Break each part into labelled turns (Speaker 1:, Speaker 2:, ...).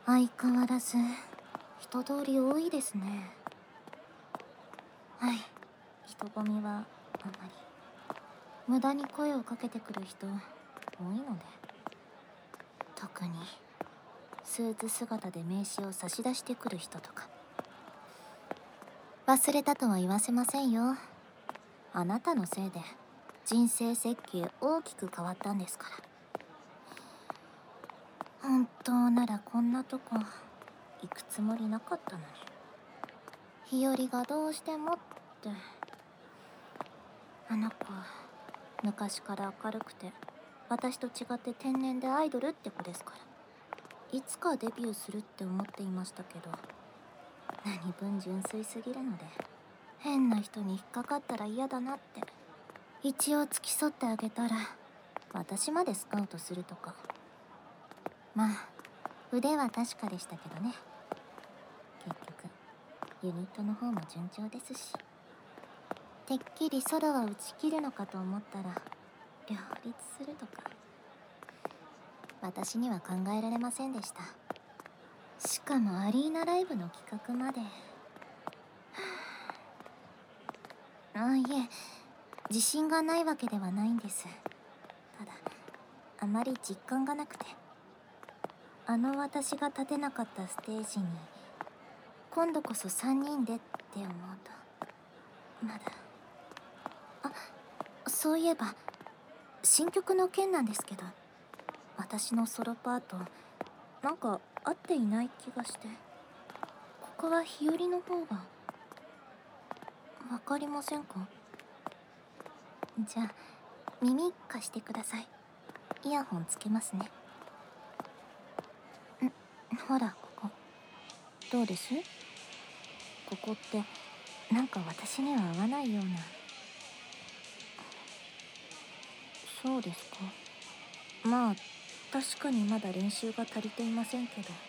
Speaker 1: 相変わらず人通り多いですね。はい、人混みはあまり。無駄に声をかけてくる人多いので。特にスーツ姿で名刺を差し出してくる人とか。忘れたとは言わせませんよ。あなたのせいで人生設計大きく変わったんですから。本当ならこんなとこ行くつもりなかったのに。日和がどうしてもって。あの子昔から明るくて私と違って天然でアイドルって子ですから、いつかデビューするって思っていましたけど、何分純粋すぎるので、変な人に引っかかったら嫌だなって。一応付き添ってあげたら私までスカウトするとか。まあ腕は確かでしたけどね。結局ユニットの方も順調ですし。てっきりソロは打ち切るのかと思ったら両立するとか。私には考えられませんでした。しかもアリーナライブの企画まで。いえ、自信がないわけではないんです。ただあまり実感がなくて。私が立てなかったステージに今度こそ3人でって思うとまだ。そういえば新曲の件なんですけど、私のソロパートなんか合っていない気がして。ここは日和の方が。わかりませんか？じゃあ耳貸してください。イヤホンつけますね。ほらここどうです？ここってなんか私には合わないような。そうですか。まあ確かにまだ練習が足りていませんけど。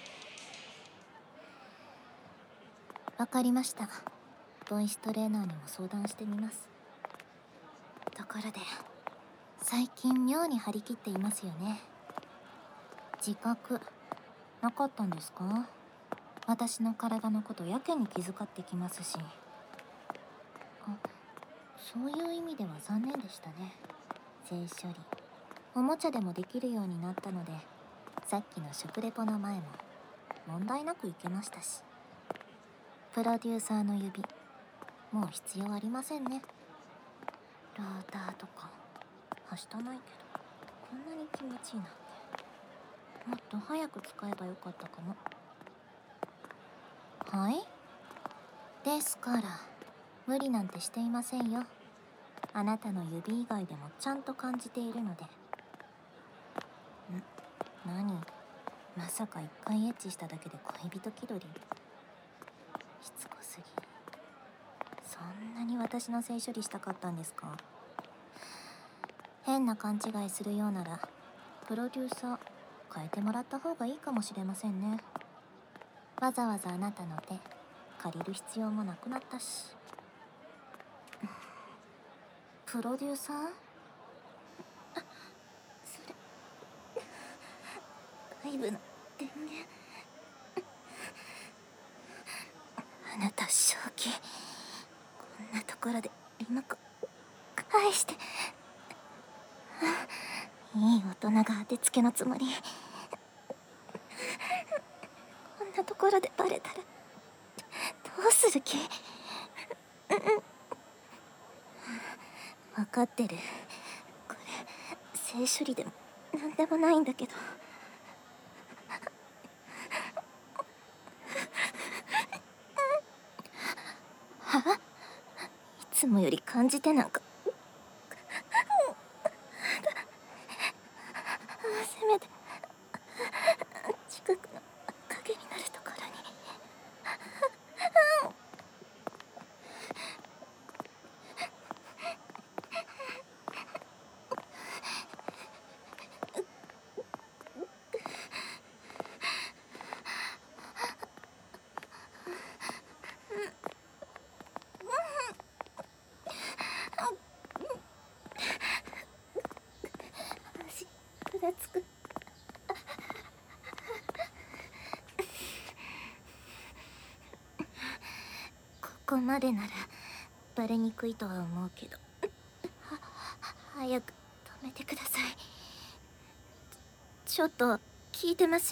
Speaker 1: わかりました。ボイストレーナーにも相談してみます。ところで最近妙に張り切っていますよね。自覚なかったんですか？私の体のことやけに気遣ってきますし。そういう意味では残念でしたね。性処理おもちゃでもできるようになったので、さっきの食レポの前も問題なくいけましたし。プロデューサーの指もう必要ありませんね。ローターとかはしたないけど、こんなに気持ちいいなんて。もっと早く使えばよかったかも。はい？ですから無理なんてしていませんよ。あなたの指以外でもちゃんと感じているので。何？まさか一回エッチしただけで恋人気取り？しつこすぎ。そんなに私の性処理したかったんですか？変な勘違いするようならプロデューサー変えてもらった方がいいかもしれませんね。わざわざあなたの手借りる必要もなくなったし。プロデューサー？それ外部の電源。あなた正気。こんなところでリモコン返して。いい大人が当てつけのつもり。こんなところでバレたらどうする気？分かってる。これ性処理でもなんでもないんだけど。いつもより感じてなんか。せめて近くの影になるところに。足ふらつく。 までならバレにくいとは思うけど、早く止めてください。ちょっと聞いてます？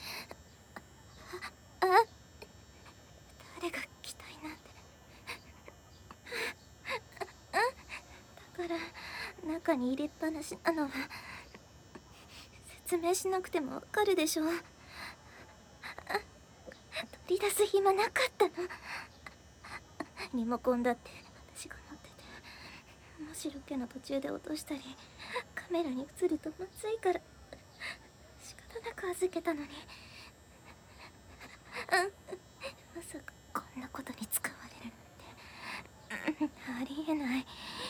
Speaker 1: 誰が来たいなんて。だから中に入れっぱなしなのは説明しなくてもわかるでしょ。取り出す暇なかったの。リモコンだって私が持ってて、もしロケの途中で落としたりカメラに映るとまずいから仕方なく預けたのに、まさかこんなことに使われるなんてありえない。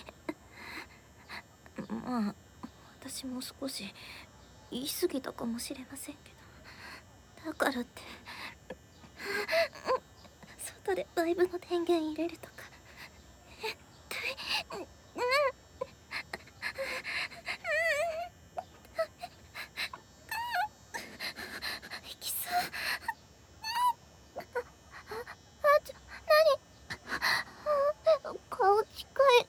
Speaker 1: まあ私も少し言い過ぎたかもしれませんけど、だからって外でバイブの電源入れるとか絶対いきそう。何？顔近い。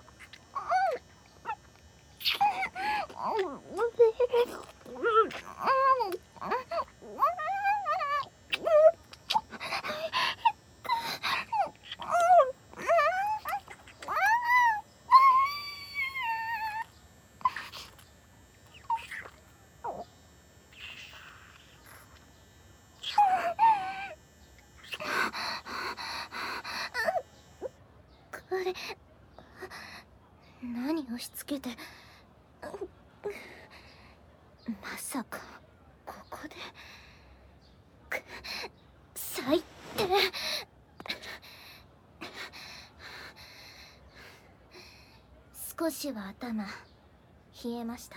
Speaker 1: これ何押し付けて。まさかここで。最低。少しは頭冷えました。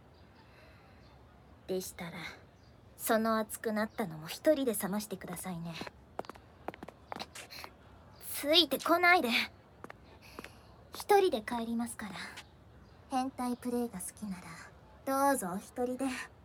Speaker 1: でしたらその熱くなったのも一人で冷ましてくださいね。ついてこないで。一人で帰りますから。変態プレイが好きならどうぞお一人で。